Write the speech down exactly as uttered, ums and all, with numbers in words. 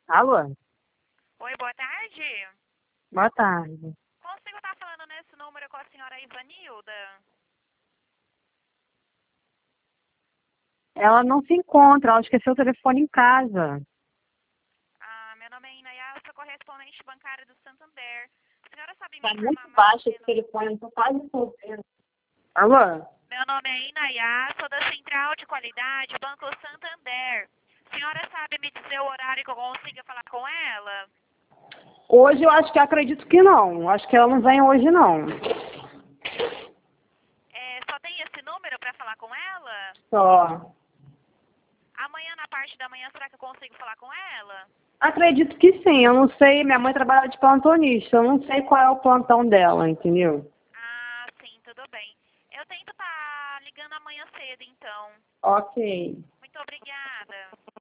Alô? Oi, boa tarde. Boa tarde. Consigo estar falando nesse número com a senhora Ivanilda? Ela não se encontra, ela esqueceu o telefone em casa. Ah, meu nome é Inaya, eu sou correspondente bancária do Santander. A senhora sabe me Tá muito informar mais ou baixo esse menos? telefone, eu tô quase ouvindo. Alô? Meu nome é Inaya, sou da Central de Qualidade Banco Santander. A senhora sabe me dizer o horário que eu consiga falar com ela? Hoje eu acho que acredito que não. Acho que ela não vem hoje, não. É, só tem esse número para falar com ela? Só. Amanhã, na parte da manhã, será que eu consigo falar com ela? Acredito que sim, eu não sei. Minha mãe trabalha de plantonista, eu não sei qual é o plantão dela, entendeu? Ah, sim, tudo bem. Eu tento estar ligando amanhã cedo, então. Ok. Muito obrigada.